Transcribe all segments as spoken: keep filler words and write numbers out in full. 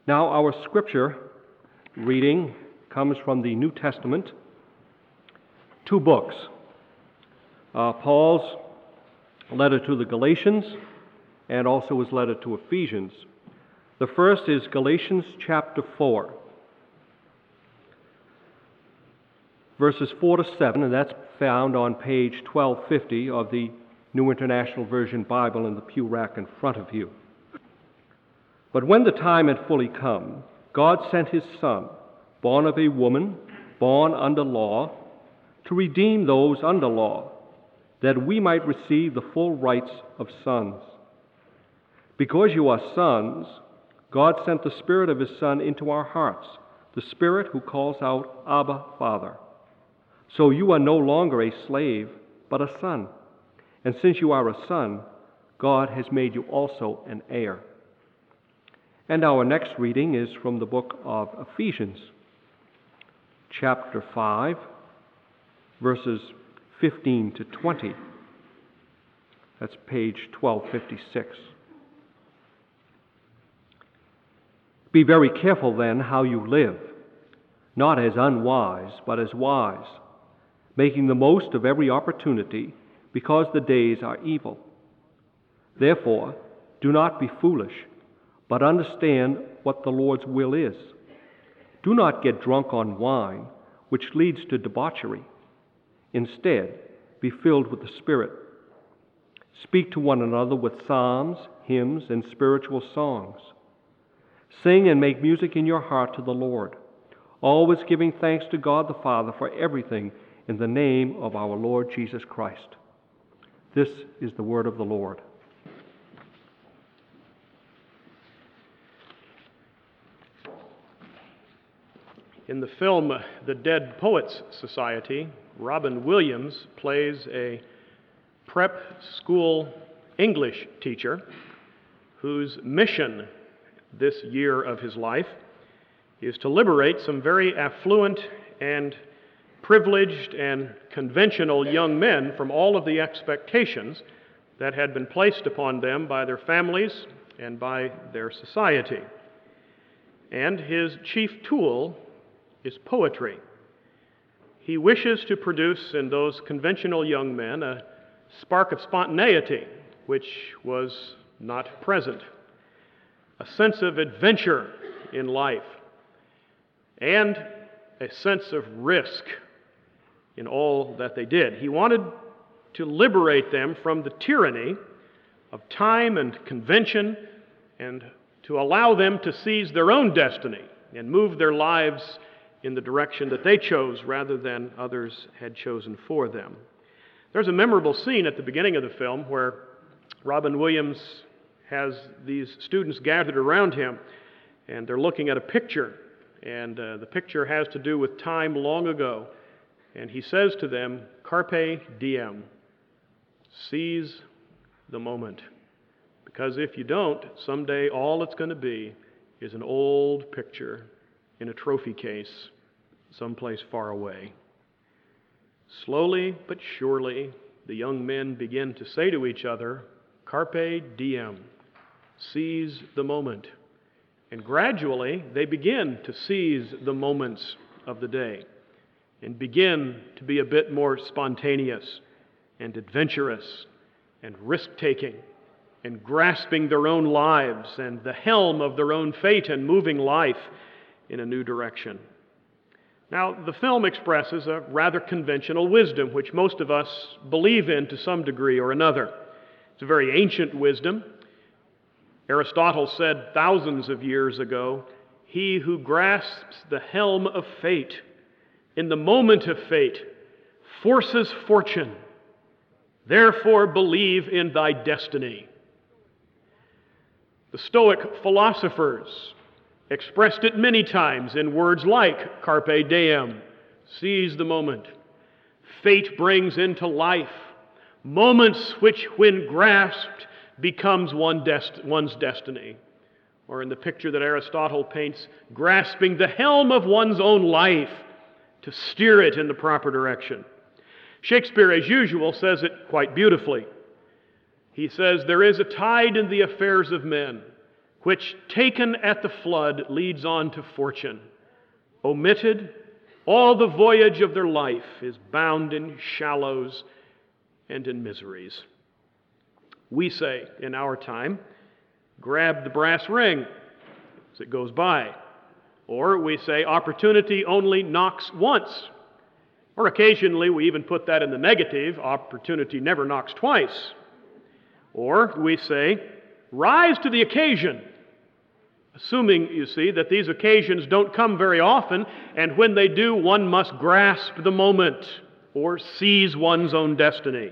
Now, our scripture reading comes from the New Testament, two books. Uh, Paul's letter to the Galatians and also his letter to Ephesians. The first is Galatians chapter four, verses four to seven, and that's found on page twelve fifty of the New International Version Bible in the pew rack in front of you. But when the time had fully come, God sent his Son, born of a woman, born under law, to redeem those under law, that we might receive the full rights of sons. Because you are sons, God sent the Spirit of his Son into our hearts, the Spirit who calls out, Abba, Father. So you are no longer a slave, but a son. And since you are a son, God has made you also an heir. And our next reading is from the book of Ephesians, chapter five, verses fifteen to twenty. That's page twelve fifty-six. Be very careful then how you live, not as unwise, but as wise, making the most of every opportunity, because the days are evil. Therefore, do not be foolish, but understand what the Lord's will is. Do not get drunk on wine, which leads to debauchery. Instead, be filled with the Spirit. Speak to one another with psalms, hymns, and spiritual songs. Sing and make music in your heart to the Lord, always giving thanks to God the Father for everything in the name of our Lord Jesus Christ. This is the word of the Lord. In the film The Dead Poets Society, Robin Williams plays a prep school English teacher whose mission this year of his life is to liberate some very affluent and privileged and conventional young men from all of the expectations that had been placed upon them by their families and by their society. And his chief tool is poetry. He wishes to produce in those conventional young men a spark of spontaneity which was not present, a sense of adventure in life, and a sense of risk in all that they did. He wanted to liberate them from the tyranny of time and convention and to allow them to seize their own destiny and move their lives in the direction that they chose rather than others had chosen for them. There's a memorable scene at the beginning of the film where Robin Williams has these students gathered around him, and they're looking at a picture, and uh, the picture has to do with time long ago. And he says to them, Carpe diem, seize the moment. Because if you don't, someday all it's going to be is an old picture in a trophy case someplace far away. Slowly but surely, the young men begin to say to each other, Carpe diem, seize the moment. And gradually, they begin to seize the moments of the day and begin to be a bit more spontaneous and adventurous and risk-taking and grasping their own lives and the helm of their own fate and moving life in a new direction. Now, the film expresses a rather conventional wisdom, which most of us believe in to some degree or another. It's a very ancient wisdom. Aristotle said thousands of years ago, he who grasps the helm of fate in the moment of fate forces fortune. Therefore believe in thy destiny. The Stoic philosophers expressed it many times in words like carpe diem, seize the moment. Fate brings into life moments which, when grasped, becomes one dest- one's destiny. Or in the picture that Aristotle paints, grasping the helm of one's own life to steer it in the proper direction. Shakespeare, as usual, says it quite beautifully. He says, there is a tide in the affairs of men, which taken at the flood leads on to fortune. Omitted, all the voyage of their life is bound in shallows and in miseries. We say in our time, grab the brass ring as it goes by. Or we say, opportunity only knocks once. Or occasionally we even put that in the negative, opportunity never knocks twice. Or we say, rise to the occasion, assuming, you see, that these occasions don't come very often, and when they do, one must grasp the moment or seize one's own destiny.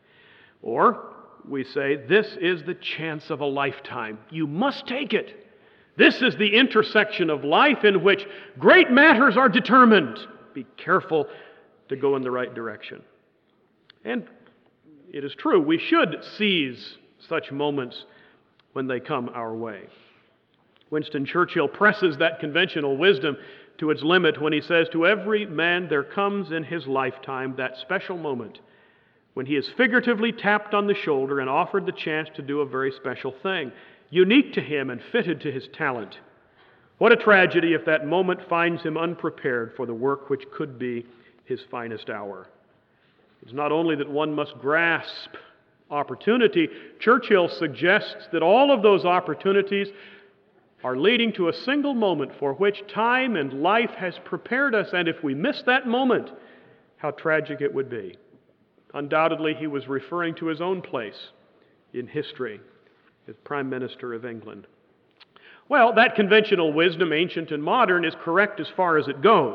Or we say, this is the chance of a lifetime. You must take it. This is the intersection of life in which great matters are determined. Be careful to go in the right direction. And it is true, we should seize such moments when they come our way. Winston Churchill presses that conventional wisdom to its limit when he says, to every man there comes in his lifetime that special moment when he is figuratively tapped on the shoulder and offered the chance to do a very special thing, unique to him and fitted to his talent. What a tragedy if that moment finds him unprepared for the work which could be his finest hour. It's not only that one must grasp opportunity, Churchill suggests that all of those opportunities are leading to a single moment for which time and life has prepared us, and if we miss that moment, how tragic it would be. Undoubtedly, he was referring to his own place in history as Prime Minister of England. Well, that conventional wisdom, ancient and modern, is correct as far as it goes.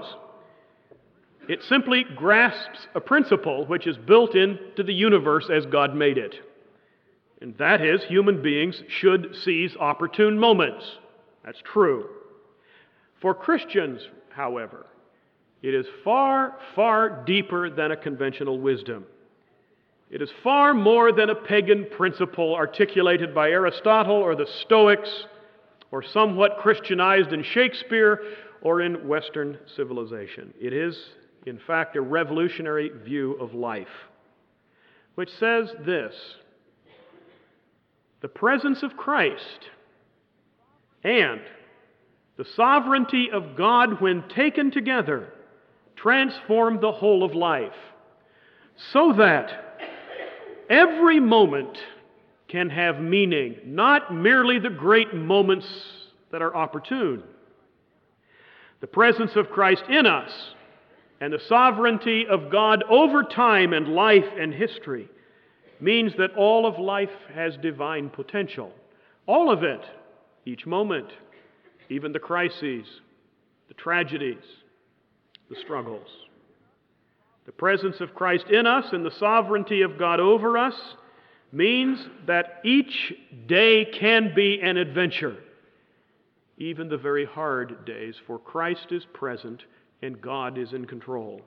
It simply grasps a principle which is built into the universe as God made it. And that is, human beings should seize opportune moments. That's true. For Christians, however, it is far, far deeper than a conventional wisdom. It is far more than a pagan principle articulated by Aristotle or the Stoics, or somewhat Christianized in Shakespeare or in Western civilization. It is, in fact, a revolutionary view of life, which says this: the presence of Christ and the sovereignty of God, when taken together, transform the whole of life, so that every moment can have meaning, not merely the great moments that are opportune. The presence of Christ in us and the sovereignty of God over time and life and history means that all of life has divine potential. All of it, each moment, even the crises, the tragedies, the struggles. The presence of Christ in us and the sovereignty of God over us means that each day can be an adventure, even the very hard days, for Christ is present and God is in control.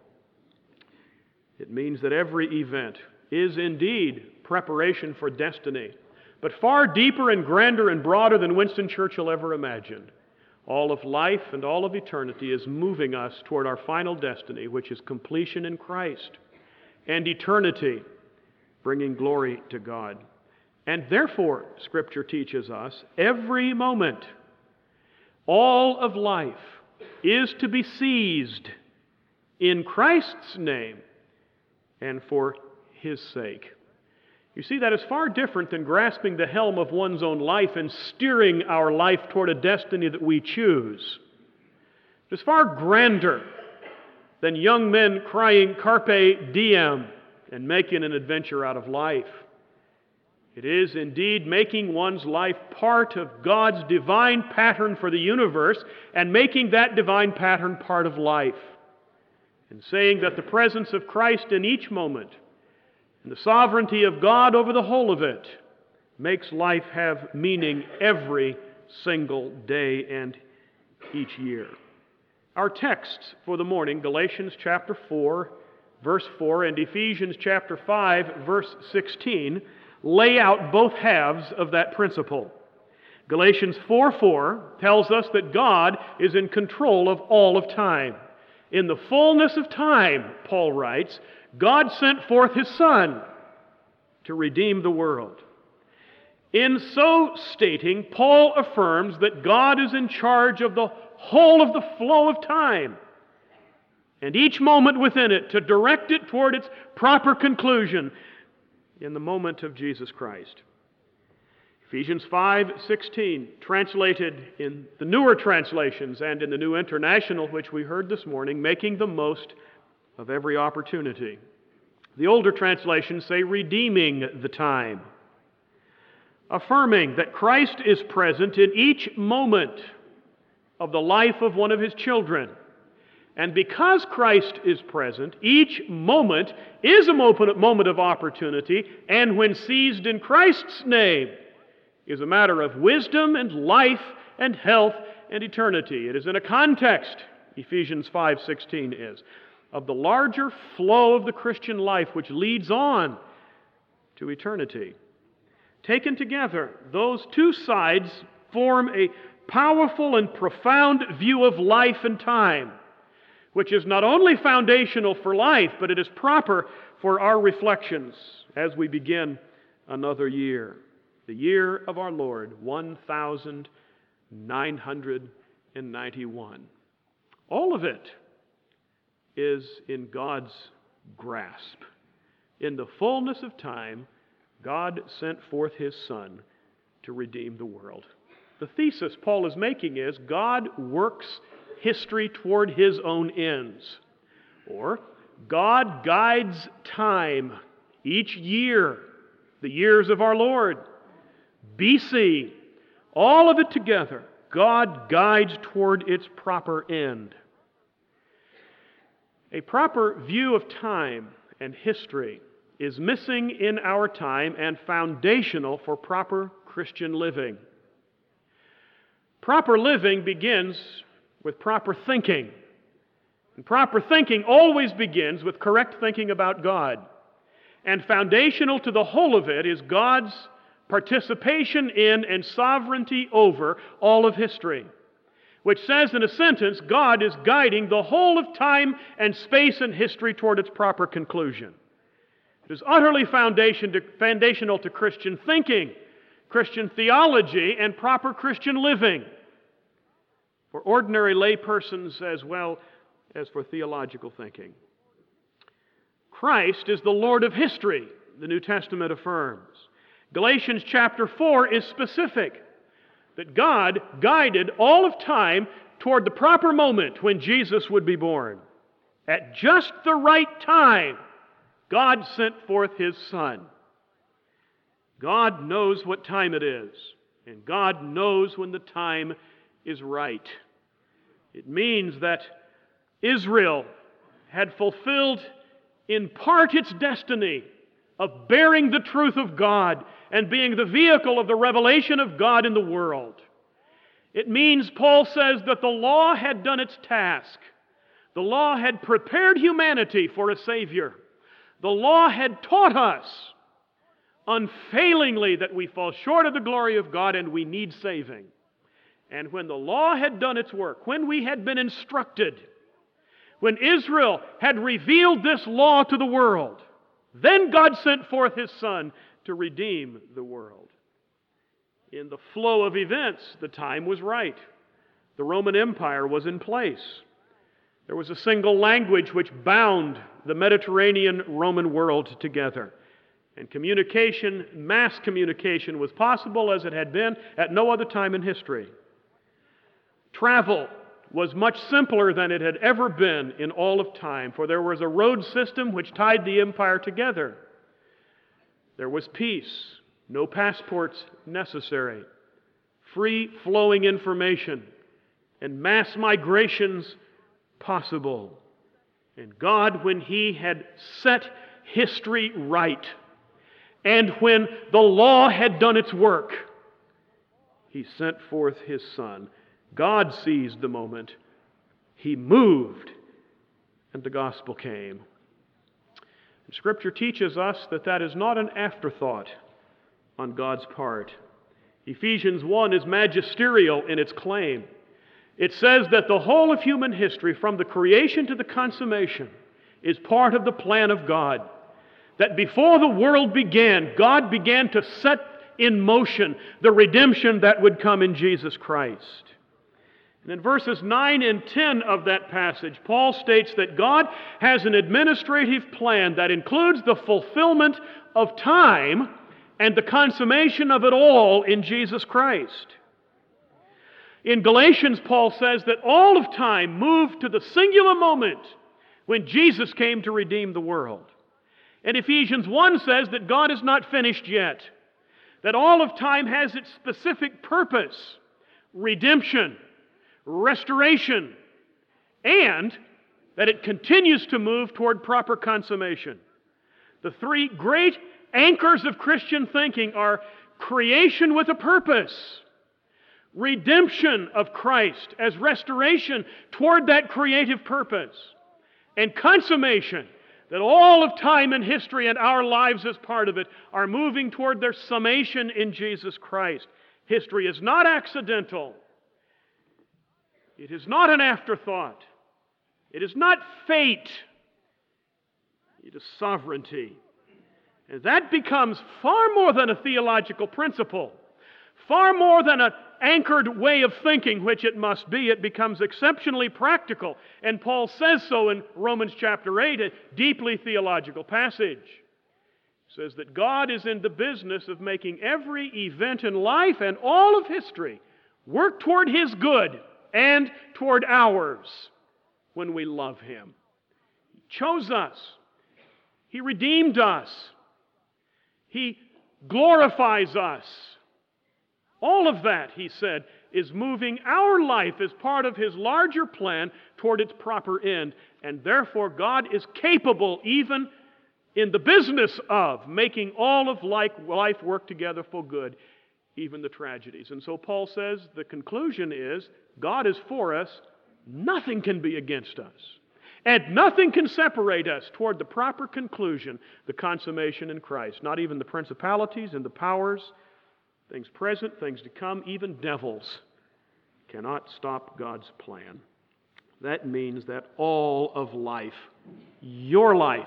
It means that every event is indeed preparation for destiny, but far deeper and grander and broader than Winston Churchill ever imagined. All of life and all of eternity is moving us toward our final destiny, which is completion in Christ, and eternity, bringing glory to God. And therefore, Scripture teaches us, every moment, all of life is to be seized in Christ's name and for His sake. You see, that is far different than grasping the helm of one's own life and steering our life toward a destiny that we choose. It is far grander than young men crying carpe diem and making an adventure out of life. It is indeed making one's life part of God's divine pattern for the universe and making that divine pattern part of life, and saying that the presence of Christ in each moment and the sovereignty of God over the whole of it makes life have meaning every single day and each year. Our texts for the morning, Galatians chapter four, verse four, and Ephesians chapter five, verse sixteen, lay out both halves of that principle. Galatians four four tells us that God is in control of all of time. In the fullness of time, Paul writes, God sent forth His Son to redeem the world. In so stating, Paul affirms that God is in charge of the whole of the flow of time, and each moment within it to direct it toward its proper conclusion in the moment of Jesus Christ. Ephesians five sixteen, translated in the newer translations and in the New International, which we heard this morning, making the most of every opportunity. The older translations say redeeming the time, affirming that Christ is present in each moment of the life of one of His children. And because Christ is present, each moment is a moment of opportunity, and when seized in Christ's name, is a matter of wisdom and life and health and eternity. It is in a context, Ephesians five sixteen is, of the larger flow of the Christian life which leads on to eternity. Taken together, those two sides form a powerful and profound view of life and time, which is not only foundational for life, but it is proper for our reflections as we begin another year. The year of our Lord, one thousand nine hundred ninety-one. All of it is in God's grasp. In the fullness of time, God sent forth His Son to redeem the world. The thesis Paul is making is God works history toward His own ends. Or, God guides time each year, the years of our Lord. B C, all of it together, God guides toward its proper end. A proper view of time and history is missing in our time and foundational for proper Christian living. Proper living begins with proper thinking. And proper thinking always begins with correct thinking about God. And foundational to the whole of it is God's participation in and sovereignty over all of history, which says in a sentence, God is guiding the whole of time and space and history toward its proper conclusion. It is utterly foundation to, foundational to Christian thinking, Christian theology, and proper Christian living, for ordinary laypersons as well as for theological thinking. Christ is the Lord of history, the New Testament affirms. Galatians chapter four is specific, that God guided all of time toward the proper moment when Jesus would be born. At just the right time, God sent forth His Son. God knows what time it is, and God knows when the time is right. It means that Israel had fulfilled in part its destiny of bearing the truth of God and being the vehicle of the revelation of God in the world. It means, Paul says, that the law had done its task. The law had prepared humanity for a Savior. The law had taught us unfailingly that we fall short of the glory of God and we need saving. And when the law had done its work, when we had been instructed, when Israel had revealed this law to the world, then God sent forth His Son to redeem the world. In the flow of events, the time was right. The Roman Empire was in place. There was a single language which bound the Mediterranean Roman world together. And communication, mass communication, was possible as it had been at no other time in history. Travel was much simpler than it had ever been in all of time, for there was a road system which tied the empire together. There was peace, no passports necessary, free flowing information, and mass migrations possible. And God, when He had set history right, and when the law had done its work, He sent forth His Son. God seized the moment. He moved, and the gospel came. And Scripture teaches us that that is not an afterthought on God's part. Ephesians one is magisterial in its claim. It says that the whole of human history, from the creation to the consummation, is part of the plan of God. That before the world began, God began to set in motion the redemption that would come in Jesus Christ. And in verses nine and ten of that passage, Paul states that God has an administrative plan that includes the fulfillment of time and the consummation of it all in Jesus Christ. In Galatians, Paul says that all of time moved to the singular moment when Jesus came to redeem the world. And Ephesians one says that God is not finished yet, that all of time has its specific purpose, redemption, restoration, and that it continues to move toward proper consummation. The three great anchors of Christian thinking are creation with a purpose, redemption of Christ as restoration toward that creative purpose, and consummation, that all of time and history and our lives as part of it are moving toward their summation in Jesus Christ. History is not accidental. It is not an afterthought. It is not fate. It is sovereignty. And that becomes far more than a theological principle, far more than an anchored way of thinking, which it must be. It becomes exceptionally practical. And Paul says so in Romans chapter eight, a deeply theological passage. He says that God is in the business of making every event in life and all of history work toward His good and toward ours when we love Him. He chose us. He redeemed us. He glorifies us. All of that, he said, is moving our life as part of His larger plan toward its proper end. And therefore, God is capable, even in the business of making all of life work together for good, even the tragedies. And so Paul says the conclusion is, God is for us, nothing can be against us. And nothing can separate us toward the proper conclusion, the consummation in Christ. Not even the principalities and the powers, things present, things to come, even devils cannot stop God's plan. That means that all of life, your life,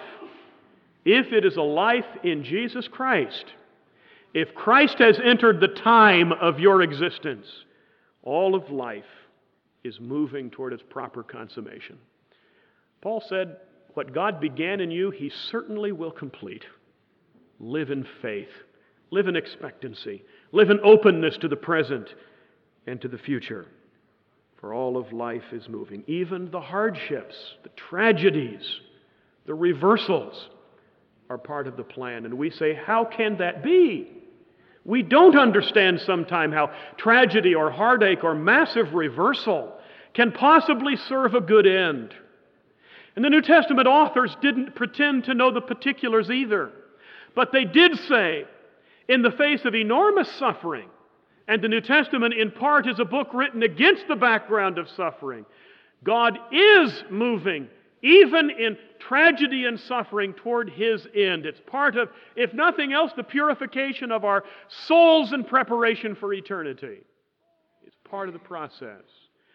if it is a life in Jesus Christ, if Christ has entered the time of your existence, all of life is moving toward its proper consummation. Paul said, what God began in you, He certainly will complete. Live in faith. Live in expectancy. Live in openness to the present and to the future. For all of life is moving. Even the hardships, the tragedies, the reversals are part of the plan. And we say, how can that be? We don't understand sometimes how tragedy or heartache or massive reversal can possibly serve a good end. And the New Testament authors didn't pretend to know the particulars either. But they did say, in the face of enormous suffering, and the New Testament in part is a book written against the background of suffering, God is moving, even in tragedy and suffering, toward His end. It's part of, if nothing else, the purification of our souls in preparation for eternity. It's part of the process.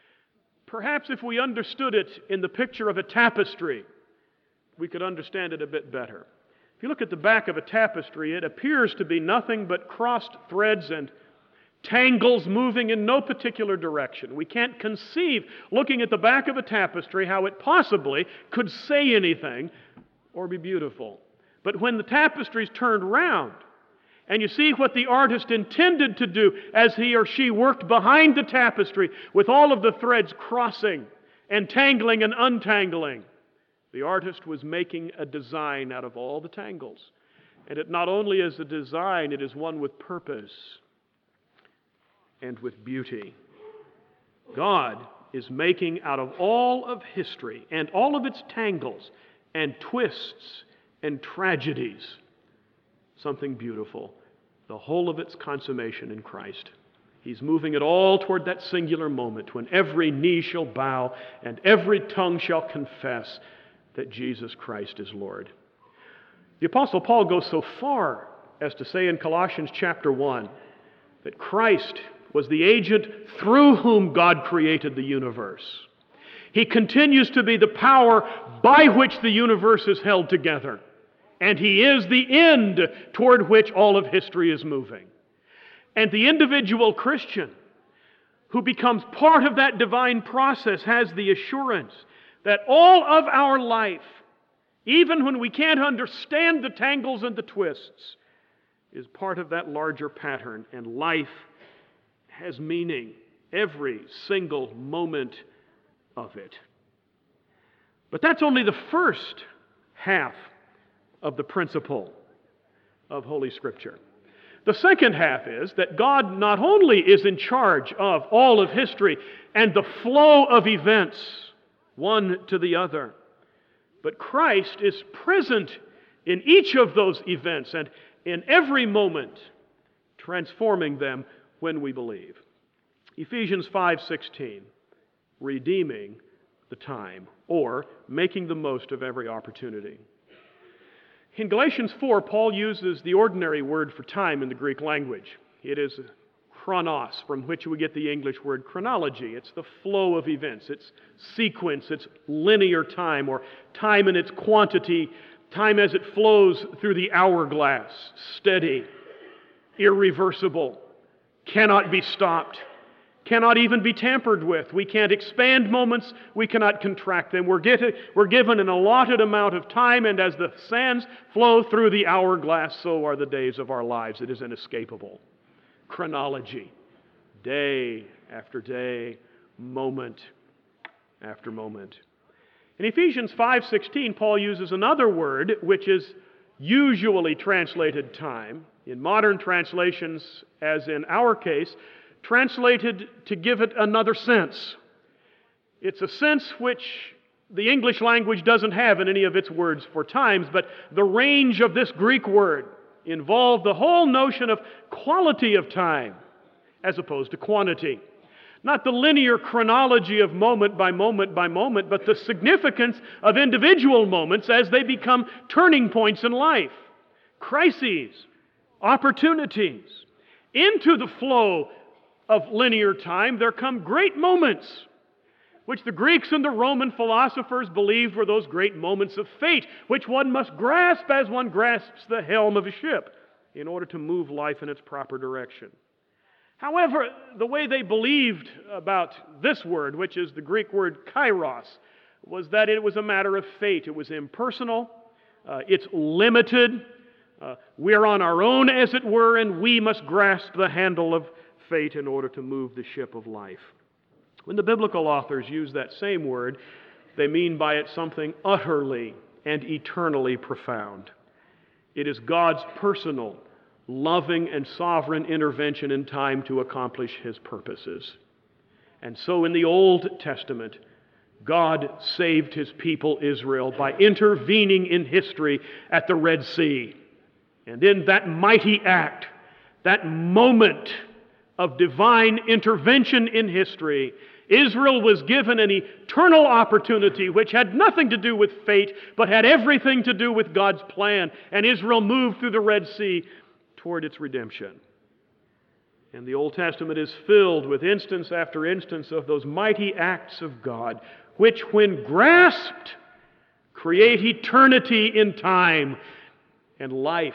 Perhaps if we understood it in the picture of a tapestry, we could understand it a bit better. If you look at the back of a tapestry, it appears to be nothing but crossed threads and tangles moving in no particular direction. We can't conceive, looking at the back of a tapestry, how it possibly could say anything or be beautiful. But when the tapestry is turned round, and you see what the artist intended to do as he or she worked behind the tapestry with all of the threads crossing and tangling and untangling, the artist was making a design out of all the tangles. And it not only is a design, it is one with purpose and with beauty. God is making out of all of history and all of its tangles and twists and tragedies something beautiful, the whole of its consummation in Christ. He's moving it all toward that singular moment when every knee shall bow and every tongue shall confess that Jesus Christ is Lord. The Apostle Paul goes so far as to say in Colossians chapter one that Christ was the agent through whom God created the universe. He continues to be the power by which the universe is held together. And He is the end toward which all of history is moving. And the individual Christian who becomes part of that divine process has the assurance that all of our life, even when we can't understand the tangles and the twists, is part of that larger pattern, and life has meaning, every single moment of it. But that's only the first half of the principle of Holy Scripture. The second half is that God not only is in charge of all of history and the flow of events, one to the other, but Christ is present in each of those events and in every moment, transforming them when we believe. Ephesians five sixteen, redeeming the time, or making the most of every opportunity. In Galatians four, Paul uses the ordinary word for time in the Greek language. It is chronos, from which we get the English word chronology. It's the flow of events, it's sequence, it's linear time, or time in its quantity, time as it flows through the hourglass, steady, irreversible, cannot be stopped, cannot even be tampered with. We can't expand moments, we cannot contract them. We're, get, we're given an allotted amount of time, and as the sands flow through the hourglass, so are the days of our lives. It is inescapable. Chronology, day after day, moment after moment. In Ephesians five sixteen, Paul uses another word which is usually translated time. In modern translations, as in our case, translated to give it another sense. It's a sense which the English language doesn't have in any of its words for times, but the range of this Greek word involved the whole notion of quality of time as opposed to quantity. Not the linear chronology of moment by moment by moment, but the significance of individual moments as they become turning points in life, crises, opportunities. Into the flow of linear time, there come great moments, which the Greeks and the Roman philosophers believed were those great moments of fate, which one must grasp as one grasps the helm of a ship in order to move life in its proper direction. However, the way they believed about this word, which is the Greek word kairos, was that it was a matter of fate. It was impersonal, uh, it's limited, uh, we're on our own, as it were, and we must grasp the handle of fate in order to move the ship of life. When the biblical authors use that same word, they mean by it something utterly and eternally profound. It is God's personal, loving, and sovereign intervention in time to accomplish His purposes. And so in the Old Testament, God saved His people Israel by intervening in history at the Red Sea. And in that mighty act, that moment of divine intervention in history, Israel was given an eternal opportunity which had nothing to do with fate, but had everything to do with God's plan. And Israel moved through the Red Sea toward its redemption. And the Old Testament is filled with instance after instance of those mighty acts of God, which, when grasped, create eternity in time and life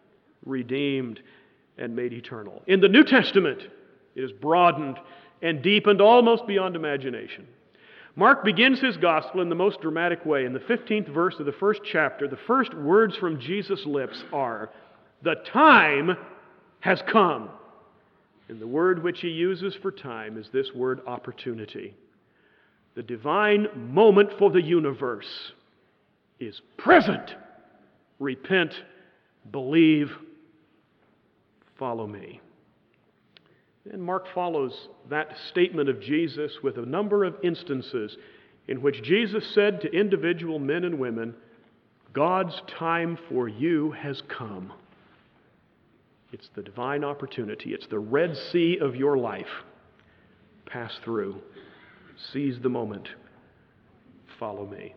redeemed and made eternal. In the New Testament, it is broadened and deepened almost beyond imagination. Mark begins his gospel in the most dramatic way. In the fifteenth verse of the first chapter, the first words from Jesus' lips are, "The time has come." And the word which he uses for time is this word opportunity. The divine moment for the universe is present. Repent, believe, follow me. And Mark follows that statement of Jesus with a number of instances in which Jesus said to individual men and women, God's time for you has come. It's the divine opportunity. It's the Red Sea of your life. Pass through. Seize the moment. Follow me.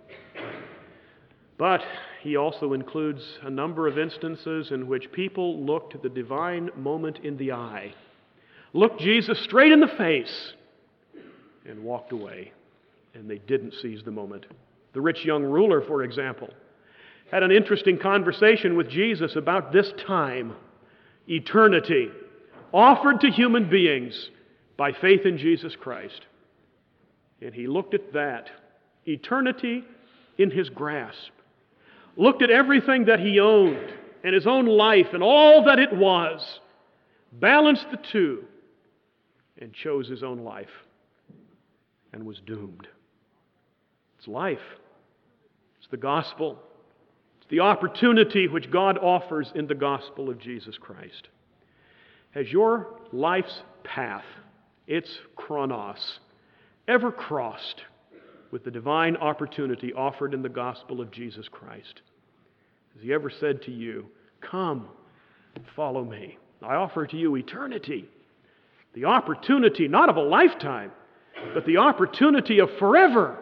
But he also includes a number of instances in which people looked the divine moment in the eye, looked Jesus straight in the face, and walked away. And they didn't seize the moment. The rich young ruler, for example, had an interesting conversation with Jesus about this time, eternity, offered to human beings by faith in Jesus Christ. And he looked at that, eternity in his grasp, looked at everything that he owned and his own life and all that it was, balanced the two, and chose his own life and was doomed. It's life. It's the gospel. It's the opportunity which God offers in the gospel of Jesus Christ. Has your life's path, its chronos, ever crossed with the divine opportunity offered in the gospel of Jesus Christ? Has he ever said to you, "Come, follow me. I offer to you eternity." The opportunity not of a lifetime, but the opportunity of forever.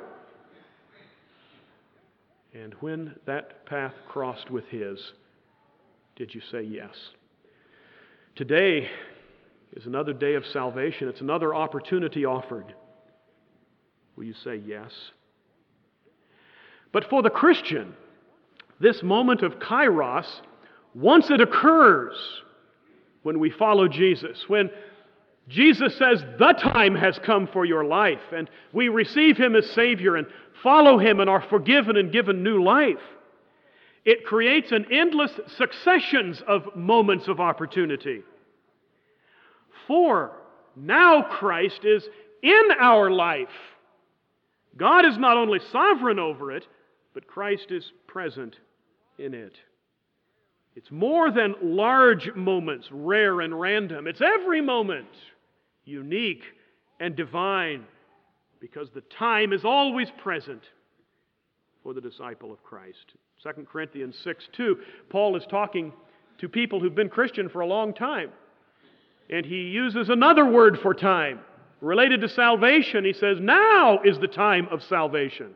And when that path crossed with his, did you say yes? Today is another day of salvation. It's another opportunity offered. Will you say yes? But for the Christian, this moment of kairos, once it occurs when we follow Jesus, when Jesus says the time has come for your life, and we receive him as Savior and follow him and are forgiven and given new life, it creates an endless successions of moments of opportunity. For now Christ is in our life. God is not only sovereign over it, but Christ is present in it. It's more than large moments, rare and random. It's every moment, unique and divine, because the time is always present for the disciple of Christ. Second Corinthians six two, Paul is talking to people who've been Christian for a long time, and he uses another word for time. Related to salvation, he says, now is the time of salvation.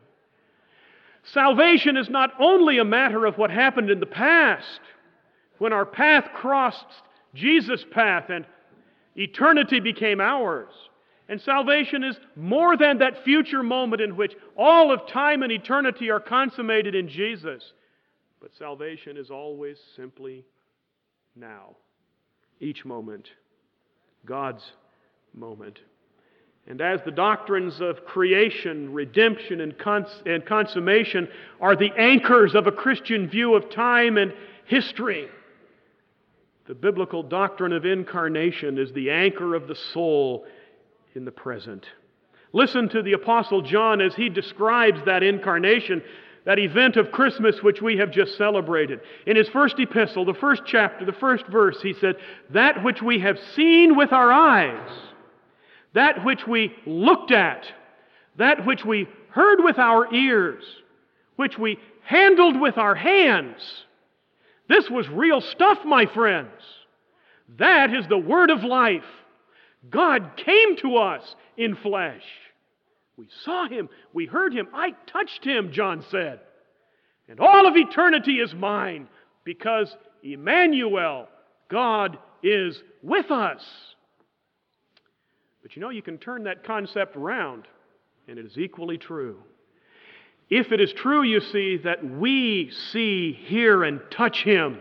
Salvation is not only a matter of what happened in the past, when our path crossed Jesus' path and eternity became ours. And salvation is more than that future moment in which all of time and eternity are consummated in Jesus. But salvation is always simply now. Each moment, God's moment. And as the doctrines of creation, redemption, and, cons- and consummation are the anchors of a Christian view of time and history, the biblical doctrine of incarnation is the anchor of the soul in the present. Listen to the Apostle John as he describes that incarnation, that event of Christmas which we have just celebrated. In his first epistle, the first chapter, the first verse, he said, "That which we have seen with our eyes, that which we looked at, that which we heard with our ears, which we handled with our hands." This was real stuff, my friends. That is the word of life. God came to us in flesh. We saw him, we heard him, I touched him, John said. And all of eternity is mine because Emmanuel, God is with us. But you know, you can turn that concept around, and it is equally true. If it is true, you see, that we see, hear, and touch him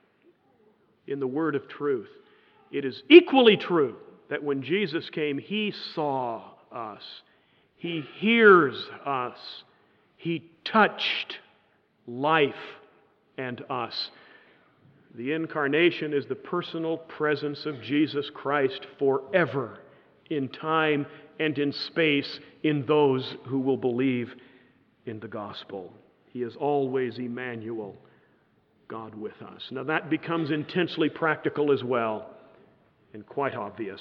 in the word of truth, it is equally true that when Jesus came, he saw us. He hears us. He touched life and us. The incarnation is the personal presence of Jesus Christ forever, in time and in space, in those who will believe in the gospel. He is always Emmanuel, God with us. Now that becomes intensely practical as well, and quite obvious.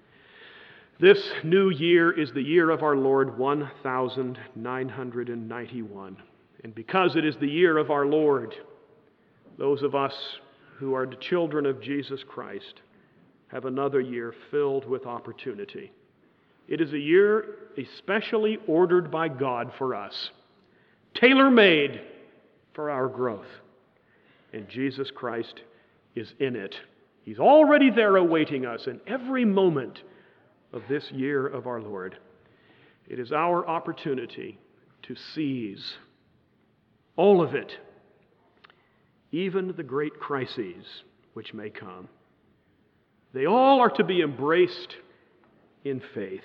This new year is the year of our Lord one thousand nine hundred ninety-one. And because it is the year of our Lord, those of us who are the children of Jesus Christ have another year filled with opportunity. It is a year especially ordered by God for us, tailor-made for our growth. And Jesus Christ is in it. He's already there awaiting us in every moment of this year of our Lord. It is our opportunity to seize all of it, even the great crises which may come. They all are to be embraced in faith.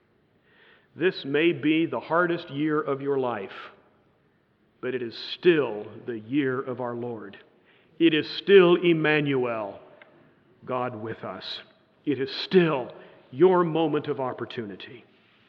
This may be the hardest year of your life, but it is still the year of our Lord. It is still Emmanuel, God with us. It is still your moment of opportunity.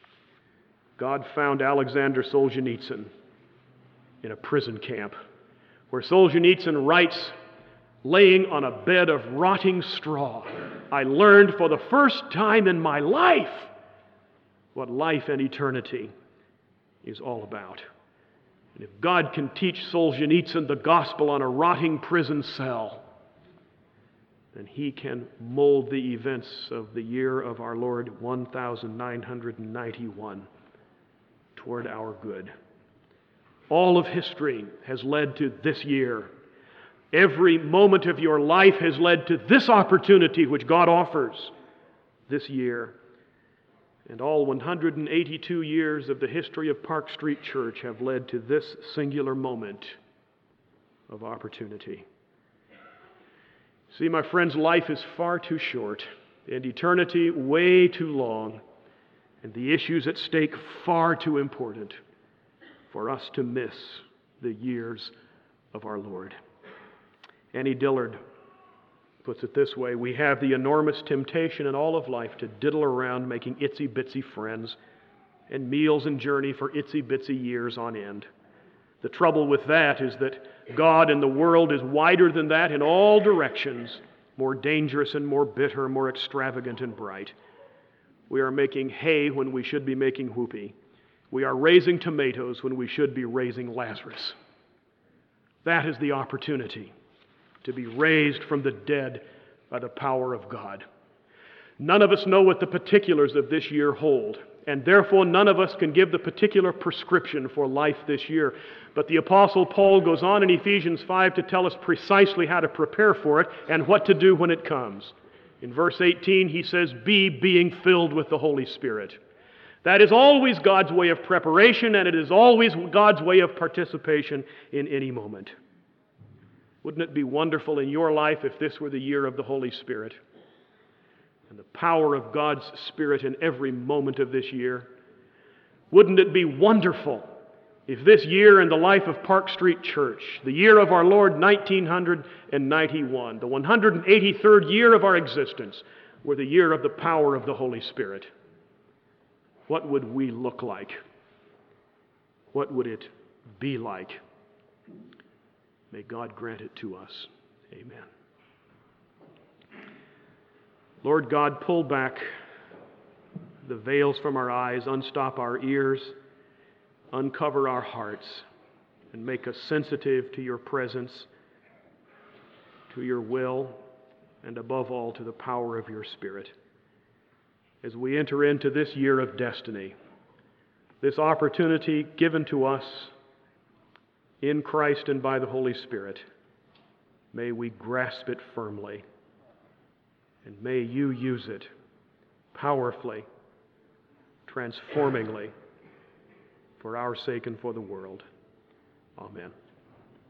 God found Alexander Solzhenitsyn in a prison camp, where Solzhenitsyn writes, laying on a bed of rotting straw, I learned for the first time in my life what life and eternity is all about. And if God can teach Solzhenitsyn the gospel on a rotting prison cell, then he can mold the events of the year of our Lord one thousand nine hundred ninety-one toward our good. All of history has led to this year. Every moment of your life has led to this opportunity which God offers this year. And all one hundred eighty-two years of the history of Park Street Church have led to this singular moment of opportunity. See, my friends, life is far too short, and eternity way too long, and the issues at stake far too important for us to miss the years of our Lord. Annie Dillard puts it this way: we have the enormous temptation in all of life to diddle around making itsy-bitsy friends and meals and journey for itsy-bitsy years on end. The trouble with that is that God and the world is wider than that in all directions, more dangerous and more bitter, more extravagant and bright. We are making hay when we should be making whoopee. We are raising tomatoes when we should be raising Lazarus. That is the opportunity to be raised from the dead by the power of God. None of us know what the particulars of this year hold, and therefore none of us can give the particular prescription for life this year. But the Apostle Paul goes on in Ephesians five to tell us precisely how to prepare for it and what to do when it comes. In verse eighteen, he says, be being filled with the Holy Spirit. That is always God's way of preparation, and it is always God's way of participation in any moment. Wouldn't it be wonderful in your life if this were the year of the Holy Spirit and the power of God's Spirit in every moment of this year? Wouldn't it be wonderful if this year in the life of Park Street Church, the year of our Lord nineteen ninety-one, the one hundred eighty-third year of our existence, were the year of the power of the Holy Spirit? What would we look like? What would it be like? May God grant it to us. Amen. Lord God, pull back the veils from our eyes, unstop our ears, uncover our hearts, and make us sensitive to your presence, to your will, and above all to the power of your Spirit. As we enter into this year of destiny, this opportunity given to us in Christ and by the Holy Spirit, may we grasp it firmly, and may you use it powerfully, transformingly, for our sake and for the world. Amen.